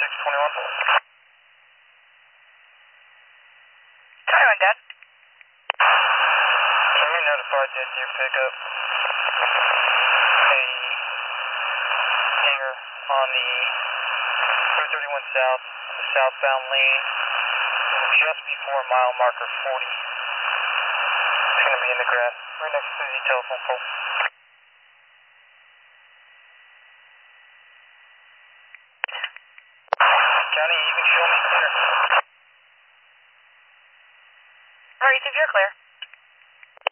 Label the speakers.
Speaker 1: 621.
Speaker 2: Tyrone, Dad.
Speaker 1: Can we notify that you pick up a hangar on the 331 South, the southbound lane, just before mile marker 40. It's going to be in the grass, right next to the telephone pole. Johnny, you can show me clear.
Speaker 2: Alright, you're clear.